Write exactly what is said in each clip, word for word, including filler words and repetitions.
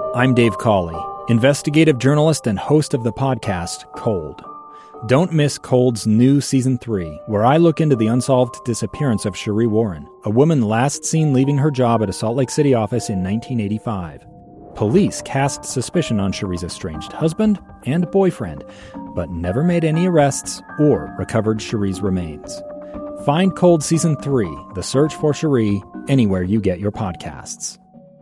I'm Dave Cawley, investigative journalist and host of the podcast Cold. Don't miss Cold's new Season three, where I look into the unsolved disappearance of Sheree Warren, a woman last seen leaving her job at a Salt Lake City office in nineteen eighty-five. Police cast suspicion on Sheree's estranged husband and boyfriend, but never made any arrests or recovered Sheree's remains. Find Cold Season three, The Search for Sheree, anywhere you get your podcasts.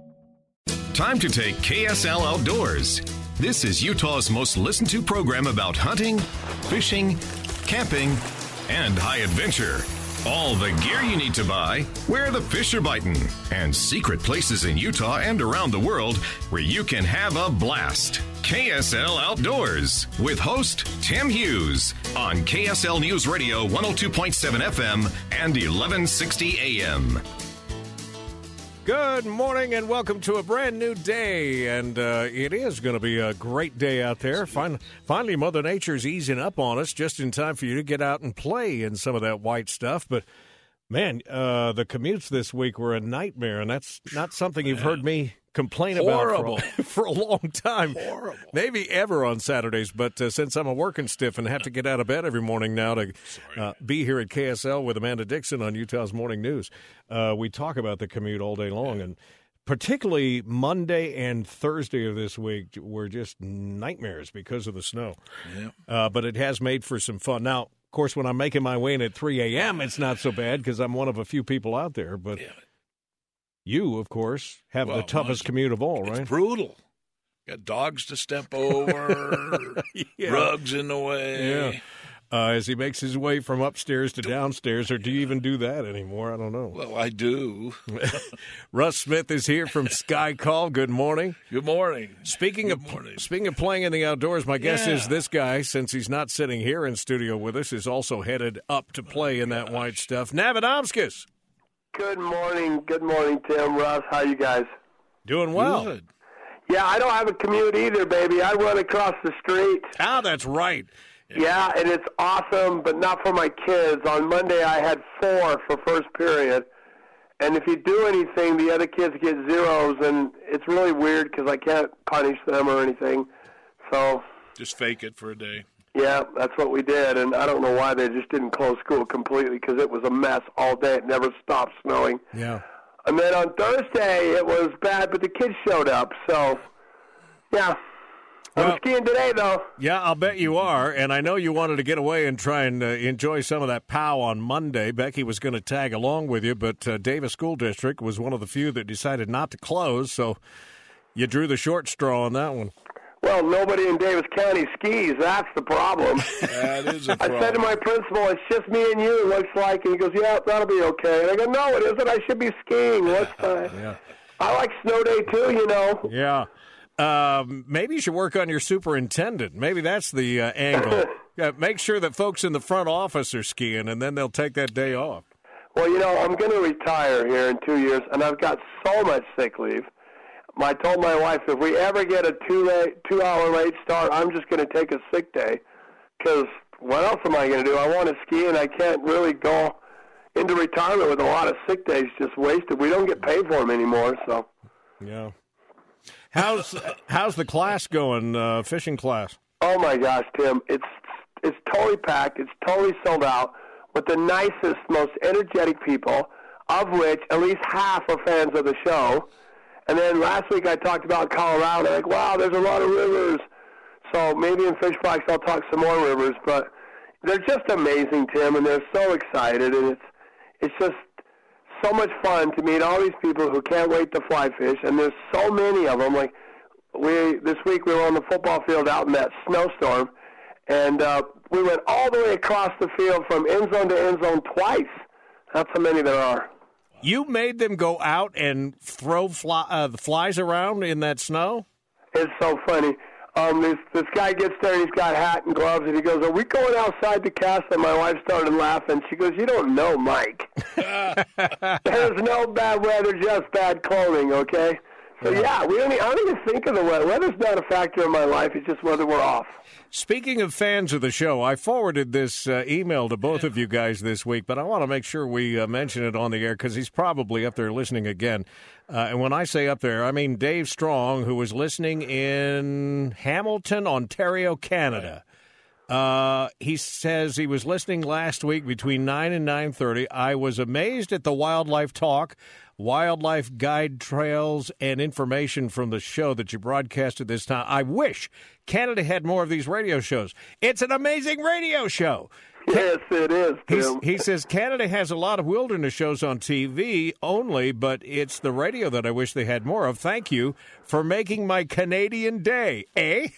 Time to take K S L Outdoors. This is Utah's most listened to program about hunting, fishing, camping, and high adventure. All the gear you need to buy, where the fish are biting, and secret places in Utah and around the world where you can have a blast. K S L Outdoors with host Tim Hughes on K S L News Radio one oh two point seven F M and eleven sixty A M. Good morning and welcome to a brand new day, and uh, it is going to be a great day out there. Fin- finally, Mother Nature's easing up on us just in time for you to get out and play in some of that white stuff. But, man, uh, the commutes this week were a nightmare, and that's not something you've heard me complain Horrible. about for a, for a long time. Horrible. Maybe ever on Saturdays, but uh, since I'm a working stiff and have to get out of bed every morning now to uh, be here at K S L with Amanda Dixon on Utah's Morning News, uh, we talk about the commute all day long, and particularly Monday and Thursday of this week were just nightmares because of the snow. Yeah. Uh, but it has made for some fun. Now, of course, when I'm making my way in at three a.m., it's not so bad because I'm one of a few people out there, but... Yeah. You, of course, have Well, the toughest it's- commute of all, right? It's brutal. Got dogs to step over, Yeah. rugs in the way. Yeah. Uh, as he makes his way from upstairs to downstairs, or do you even do that anymore? I don't know. Well, I do. Russ Smith is here from Sky Call. Good morning. Good morning. Speaking Good of morning. speaking of playing in the outdoors, my guess Yeah. is this guy, since he's not sitting here in studio with us, is also headed up to play in that white stuff. Navidomskis. Good morning. Good morning, Tim, Russ. How you guys? Doing well. Good. Yeah, I don't have a commute either, baby. I run across the street. Ah, that's right. Yeah, and it's awesome, but not for my kids. On Monday, I had four for first period. And if you do anything, the other kids get zeros, and it's really weird because I can't punish them or anything. So, Just fake it for a day. yeah, that's what we did. And I don't know why they just didn't close school completely because it was a mess all day. It never stopped snowing. Yeah. And then on Thursday, it was bad, but the kids showed up. So, yeah. Well- I'm skiing today, though. Yeah, I'll bet you are. And I know you wanted to get away and try and uh, enjoy some of that pow on Monday. Becky was going to tag along with you, but uh, Davis School District was one of the few that decided not to close. So you drew the short straw on that one. Well, nobody in Davis County skis. That's the problem. That is a I problem. said to my principal, it's just me and you, it looks like. And he goes, yeah, that'll be okay. And I go, no, it isn't. I should be skiing. What's the... Yeah. I like snow day, too, you know. Yeah. Um, maybe you should work on your superintendent. Maybe that's the uh, angle. Yeah, make sure that folks in the front office are skiing, and then they'll take that day off. Well, you know, I'm going to retire here in two years, and I've got so much sick leave. I told my wife, if we ever get a two late, two-hour late start, I'm just going to take a sick day because what else am I going to do? I want to ski, and I can't really go into retirement with a lot of sick days just wasted. We don't get paid for them anymore, so. Yeah. How's how's the class going, uh, fishing class? Oh, my gosh, Tim. It's it's totally packed. It's totally sold out with the nicest, most energetic people, of which at least half are fans of the show. And then last week I talked about Colorado. They're like, wow, there's a lot of rivers. So maybe in Fish Box I'll talk some more rivers. But they're just amazing, Tim, and they're so excited. And it's it's just so much fun to meet all these people who can't wait to fly fish. And there's so many of them. Like we this week we were on the football field out in that snowstorm. And uh, we went all the way across the field from end zone to end zone twice. That's how many there are. You made them go out and throw fly, uh, the flies around in that snow? It's so funny. Um, this this guy gets there, and he's got a hat and gloves, and he goes, are we going outside to cast? And my wife started laughing. She goes, you don't know, Mike. There's no bad weather, just bad clothing, okay? So, Yeah. yeah, we don't, e- I don't even think of the weather. Weather's not a factor in my life. It's just whether we're off. Speaking of fans of the show, I forwarded this uh, email to both of you guys this week, but I want to make sure we uh, mention it on the air because he's probably up there listening again. Uh, and when I say up there, I mean Dave Strong, who was listening in Hamilton, Ontario, Canada. Uh, he says he was listening last week between nine and nine thirty. I was amazed at the wildlife talk, wildlife guide trails, and information from the show that you broadcasted this time. I wish Canada had more of these radio shows. It's an amazing radio show. Yes, it is, Tim. He's, he says Canada has a lot of wilderness shows on T V only, but it's the radio that I wish they had more of. Thank you for making my Canadian day, eh?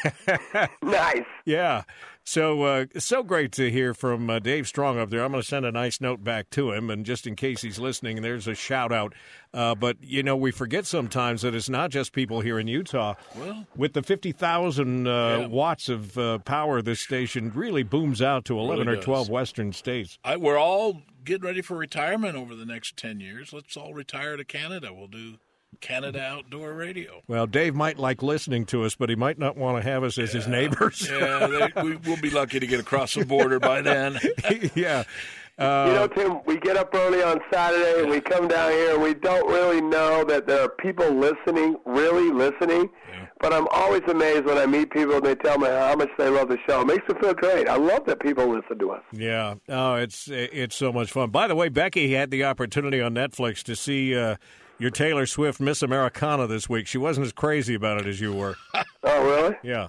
Nice. Yeah. So uh, so great to hear from uh, Dave Strong up there. I'm going to send a nice note back to him, and just in case he's listening, there's a shout-out. Uh, but, you know, we forget sometimes that it's not just people here in Utah. Well, with the fifty thousand uh, yeah. watts of uh, power, this station really booms out to eleven Really or twelve does. western states. I, we're all getting ready for retirement over the next ten years. Let's all retire to Canada. We'll do Canada Outdoor Radio. Well, Dave might like listening to us, but he might not want to have us as his neighbors. Yeah, they, we, we'll be lucky to get across the border by then. Yeah. Uh, You know, Tim, we get up early on Saturday and we come down here and we don't really know that there are people listening, really listening. Yeah. But I'm always amazed when I meet people and they tell me how much they love the show. It makes me feel great. I love that people listen to us. Yeah. Oh, it's it's so much fun. By the way, Becky had the opportunity on Netflix to see uh, your Taylor Swift Miss Americana this week. She wasn't as crazy about it as you were. Oh, really? Yeah.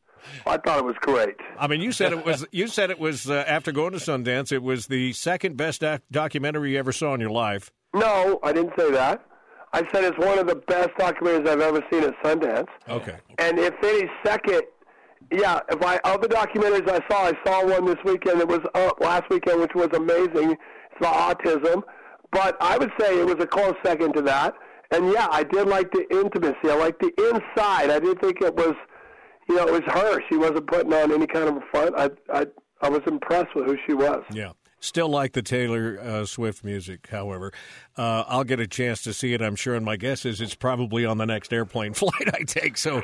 I thought it was great. I mean, you said it was. You said it was uh, after going to Sundance. It was the second best doc- documentary you ever saw in your life. No, I didn't say that. I said it's one of the best documentaries I've ever seen at Sundance. Okay. And if any second, yeah, if I of the documentaries I saw, I saw one this weekend that was up last weekend, which was amazing. It's about autism. But I would say it was a close second to that. And, yeah, I did like the intimacy. I liked the inside. I didn't think it was, you know, it was her. She wasn't putting on any kind of a front. I I, I was impressed with who she was. Yeah. Still like the Taylor uh, Swift music, however. Uh, I'll get a chance to see it, I'm sure, and my guess is it's probably on the next airplane flight I take. So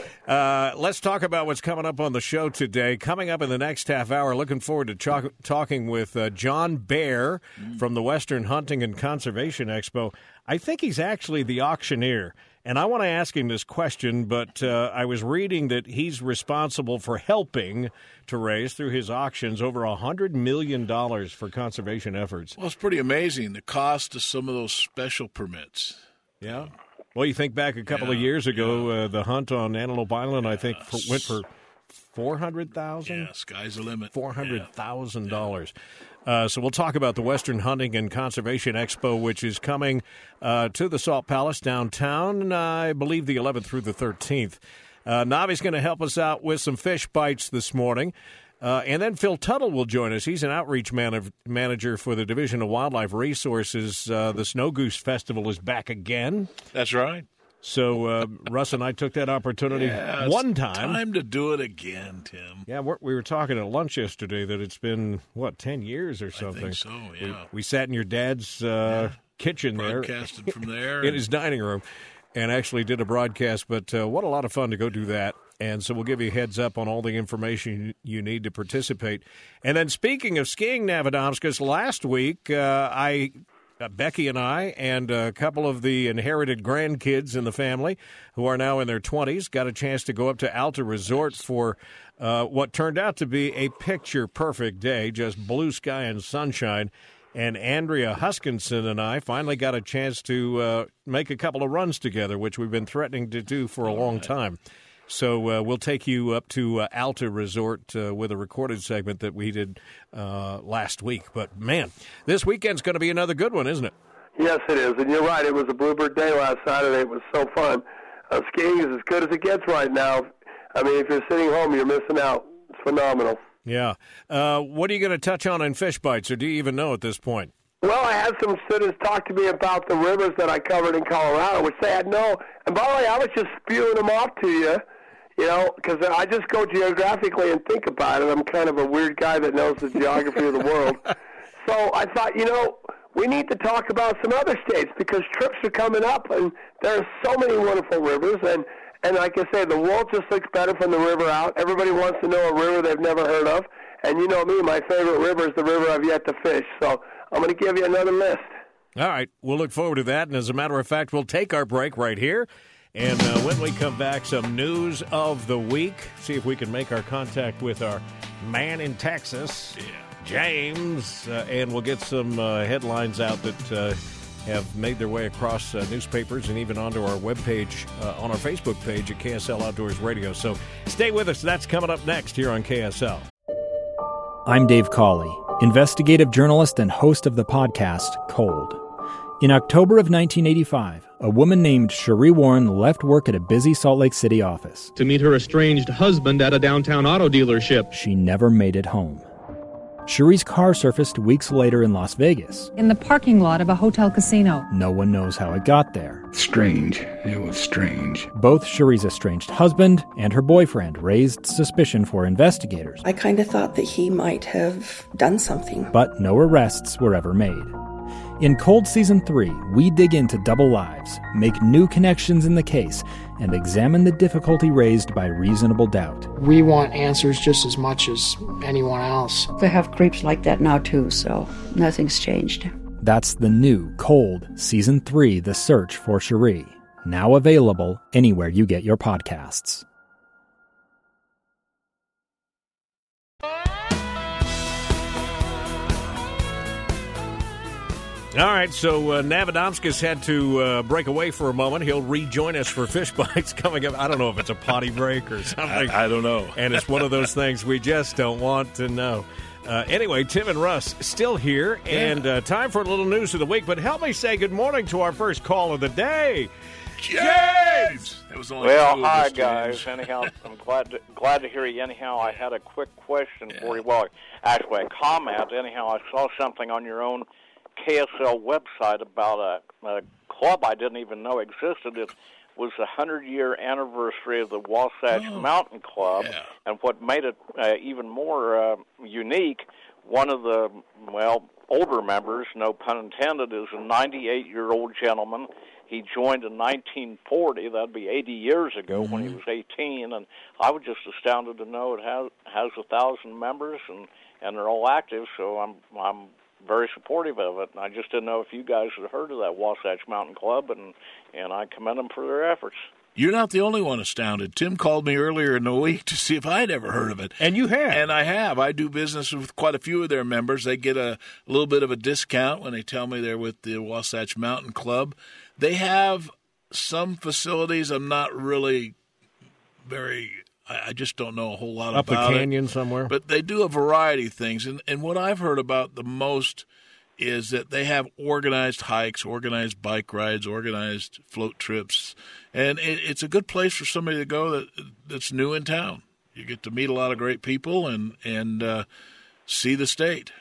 uh, let's talk about what's coming up on the show today. Coming up in the next half hour, looking forward to ch- talking with uh, John Baer from the Western Hunting and Conservation Expo. I think he's actually the auctioneer. And I want to ask him this question, but uh, I was reading that he's responsible for helping to raise, through his auctions, over one hundred million dollars for conservation efforts. Well, it's pretty amazing, the cost of some of those special permits. Yeah. Well, you think back a couple Yeah, of years ago, yeah. uh, the hunt on Antelope Island, I think, for, went for four hundred thousand dollars. Yeah, sky's the limit. four hundred thousand dollars. Uh, so we'll talk about the Western Hunting and Conservation Expo, which is coming uh, to the Salt Palace downtown, uh, I believe the eleventh through the thirteenth. Uh, Navi's going to help us out with some fish bites this morning. Uh, and then Phil Tuttle will join us. He's an outreach man- manager for the Division of Wildlife Resources. Uh, the Snow Goose Festival is back again. That's right. So uh, Russ and I took that opportunity Yeah, it's one time. Time to do it again, Tim. Yeah, we're, we were talking at lunch yesterday that it's been, what, ten years or something. I think so, yeah. We, we sat in your dad's uh, Yeah. kitchen there. Broadcasted from there. In his dining room, and actually did a broadcast. But uh, what a lot of fun to go do that. And so we'll give you a heads up on all the information you need to participate. And then speaking of skiing, Navadomskas, last week uh, I... Uh, Becky and I and a couple of the inherited grandkids in the family who are now in their twenties got a chance to go up to Alta Resort for uh, what turned out to be a picture-perfect day, just blue sky and sunshine. And Andrea Huskinson and I finally got a chance to uh, make a couple of runs together, which we've been threatening to do for a long time. So uh, we'll take you up to uh, Alta Resort uh, with a recorded segment that we did uh, last week. But, man, this weekend's going to be another good one, isn't it? Yes, it is. And you're right. It was a Bluebird day last Saturday. It was so fun. Uh, skiing is as good as it gets right now. I mean, if you're sitting home, you're missing out. It's phenomenal. Yeah. Uh, what are you going to touch on in Fish Bites, or do you even know at this point? Well, I had some students talk to me about the rivers that I covered in Colorado, which they had no. And by the way, I was just spewing them off to you. You know, because I just go geographically and think about it. I'm kind of a weird guy that knows the geography of the world. So I thought, you know, we need to talk about some other states because trips are coming up, and there are so many wonderful rivers. And, and like I say, the world just looks better from the river out. Everybody wants to know a river they've never heard of. And you know me, my favorite river is the river I've yet to fish. So I'm going to give you another list. All right. We'll look forward to that. And as a matter of fact, we'll take our break right here. And uh, when we come back, some news of the week. See if we can make our contact with our man in Texas. Yeah. James, uh, and we'll get some uh, headlines out that uh, have made their way across uh, newspapers and even onto our webpage, uh, on our Facebook page at K S L Outdoors Radio. So stay with us. That's coming up next here on K S L. I'm Dave Cawley, investigative journalist and host of the podcast Cold. In October of nineteen eighty-five, a woman named Cherie Warren left work at a busy Salt Lake City office to meet her estranged husband at a downtown auto dealership. She never made it home. Cherie's car surfaced weeks later in Las Vegas. In the parking lot of a hotel casino. No one knows how it got there. Strange. It was strange. Both Cherie's estranged husband and her boyfriend raised suspicion for investigators. I kind of thought that he might have done something. But no arrests were ever made. In Cold Season three, we dig into double lives, make new connections in the case, and examine the difficulty raised by reasonable doubt. We want answers just as much as anyone else. They have creeps like that now, too, so nothing's changed. That's the new Cold Season three, The Search for Cherie, now available anywhere you get your podcasts. All right, so uh, Navadomskis had to uh, break away for a moment. He'll rejoin us for Fish Bites coming up. I don't know if it's a potty break or something. I, I don't know. And it's one of those things we just don't want to know. Uh, anyway, Tim and Russ still here, and uh, time for a little news of the week. But help me say good morning to our first call of the day. James! That was only well, two hi, of us, guys. James. Anyhow, I'm glad to, glad to hear you. Anyhow, I had a quick question yeah. for you. Well, actually, a comment. Anyhow, I saw something on your own K S L website about a, a club I didn't even know existed. It was the hundred-year anniversary of the Wasatch oh, Mountain Club, yeah. and what made it uh, even more uh, unique, one of the, well, older members, no pun intended, is a ninety-eight-year-old gentleman. He joined in nineteen forty, that'd be eighty years ago, mm-hmm. when he was eighteen, and I was just astounded to know it has has a thousand members, and, and they're all active, so I'm I'm very supportive of it. And I just didn't know if you guys had heard of that Wasatch Mountain Club, and, and I commend them for their efforts. You're not the only one astounded. Tim called me earlier in the week to see if I'd ever heard of it. And you have. And I have. I do business with quite a few of their members. They get a little bit of a discount when they tell me they're with the Wasatch Mountain Club. They have some facilities I'm not really very – I just don't know a whole lot Up about it. Up a canyon somewhere? But they do a variety of things. And, and what I've heard about the most is that they have organized hikes, organized bike rides, organized float trips. And it, it's a good place for somebody to go that that's new in town. You get to meet a lot of great people and, and uh, see the state.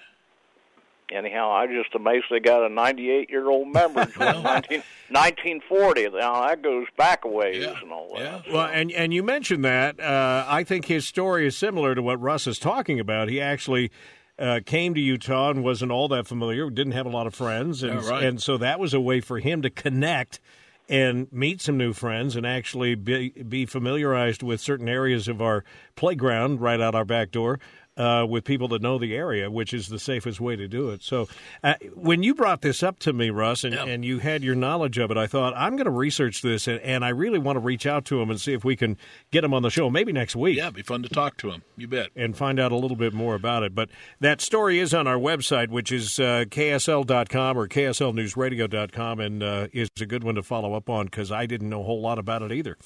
Anyhow, I just amazed they got a ninety-eight-year-old member from nineteen, nineteen forty. Now, that goes back a ways yeah. and all that. Yeah. Well, and, and you mentioned that. Uh, I think his story is similar to what Russ is talking about. He actually uh, came to Utah and wasn't all that familiar, didn't have a lot of friends, and, yeah, right. and so that was a way for him to connect and meet some new friends and actually be, be familiarized with certain areas of our playground right out our back door. Uh, with people that know the area, which is the safest way to do it. So uh, when you brought this up to me, Russ, and, yeah. and you had your knowledge of it, I thought, I'm going to research this, and, and I really want to reach out to him and see if we can get him on the show, maybe next week. Yeah, it'd be fun to talk to him. You bet. And find out a little bit more about it. But that story is on our website, which is uh, K S L dot com or K S L news radio dot com, and uh, is a good one to follow up on because I didn't know a whole lot about it either.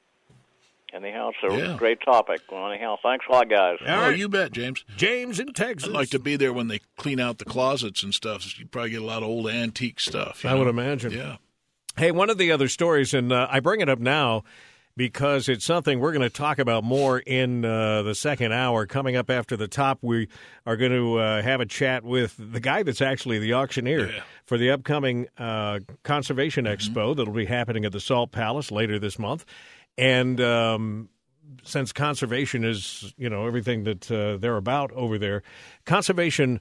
Anyhow, it's a yeah. great topic. Well, anyhow, thanks a lot, guys. All right. Oh, you bet, James. James in Texas. I'd like to be there when they clean out the closets and stuff. You probably get a lot of old antique stuff. I know? would imagine. Yeah. Hey, one of the other stories, and uh, I bring it up now because it's something we're going to talk about more in uh, the second hour. Coming up after the top, we are going to uh, have a chat with the guy that's actually the auctioneer yeah. for the upcoming uh, Conservation mm-hmm. Expo that'll be happening at the Salt Palace later this month. And um, since conservation is, you know, everything that uh, they're about over there, conservation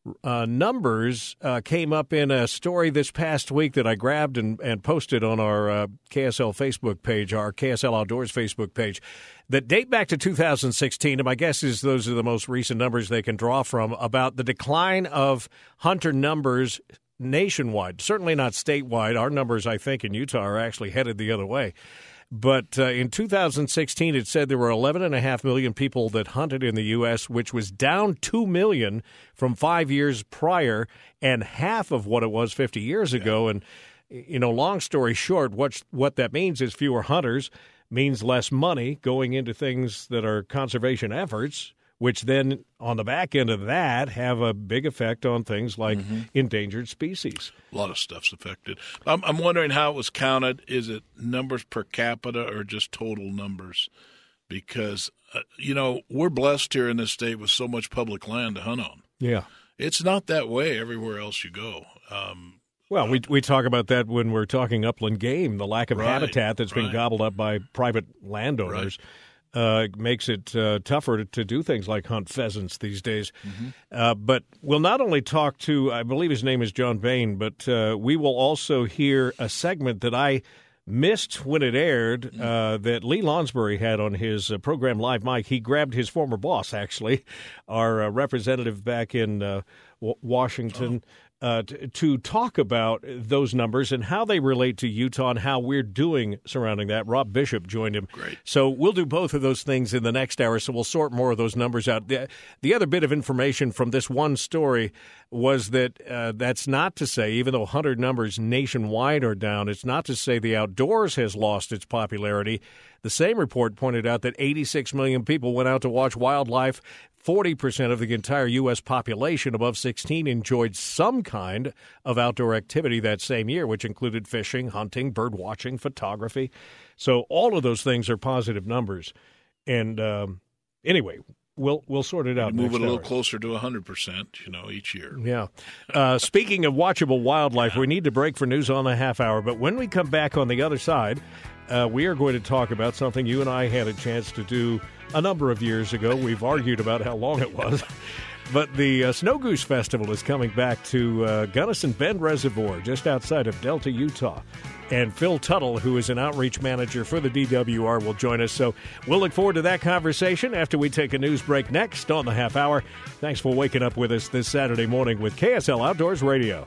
uh, numbers uh, came up in a story this past week that I grabbed and, and posted on our uh, K S L Facebook page, our K S L Outdoors Facebook page, that date back to two thousand sixteen. And my guess is those are the most recent numbers they can draw from about the decline of hunter numbers nationwide. Certainly not statewide. Our numbers, I think, in Utah are actually headed the other way. But uh, in two thousand sixteen, it said there were eleven point five million people that hunted in the U S, which was down two million from five years prior and half of what it was fifty years ago. And, you know, long story short, what, what that means is fewer hunters means less money going into things that are conservation efforts, which then on the back end of that have a big effect on things like mm-hmm. endangered species. A lot of stuff's affected. I'm, I'm wondering how it was counted. Is it numbers per capita or just total numbers? Because, uh, you know, we're blessed here in this state with so much public land to hunt on. Yeah. It's not that way everywhere else you go. Um, well, we we talk about that when we're talking upland game, the lack of right, habitat that's right. been gobbled up by private landowners. Right. Uh, makes it uh, tougher to, to do things like hunt pheasants these days. Mm-hmm. Uh, but we'll not only talk to, I believe his name is John Bain, but uh, we will also hear a segment that I missed when it aired mm-hmm. uh, that Lee Lonsbury had on his uh, program Live Mike. He grabbed his former boss, actually, our uh, representative back in uh, w- Washington, oh. Uh, t- to talk about those numbers and how they relate to Utah and how we're doing surrounding that. Rob Bishop joined him. Great. So we'll do both of those things in the next hour, so we'll sort more of those numbers out. The, the other bit of information from this one story was that uh, that's not to say, even though hunter numbers nationwide are down, it's not to say the outdoors has lost its popularity. The same report pointed out that eighty-six million people went out to watch wildlife. forty percent of the entire U S population above sixteen enjoyed some kind of outdoor activity that same year, which included fishing, hunting, bird watching, photography. So all of those things are positive numbers. And um, anyway, we'll we'll sort it out. Move next it a little hour. closer to one hundred percent, you know, each year. Yeah. Uh, speaking of watchable wildlife, yeah. we need to break for news on the half hour. But when we come back on the other side, uh, we are going to talk about something you and I had a chance to do a number of years ago. We've argued about how long it was. But the uh, Snow Goose Festival is coming back to uh, Gunnison Bend Reservoir, just outside of Delta, Utah. And Phil Tuttle, who is an outreach manager for the D W R, will join us. So we'll look forward to that conversation after we take a news break next on the half hour. Thanks for waking up with us this Saturday morning with K S L Outdoors Radio.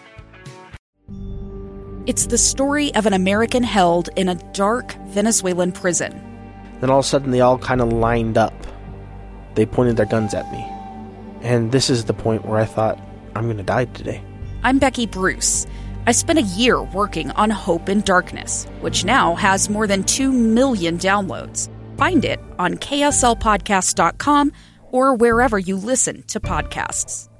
It's the story of an American held in a dark Venezuelan prison. Then all of a sudden they all kind of lined up. They pointed their guns at me. And this is the point where I thought, I'm going to die today. I'm Becky Bruce. I spent a year working on Hope in Darkness, which now has more than two million downloads. Find it on K S L podcast dot com or wherever you listen to podcasts.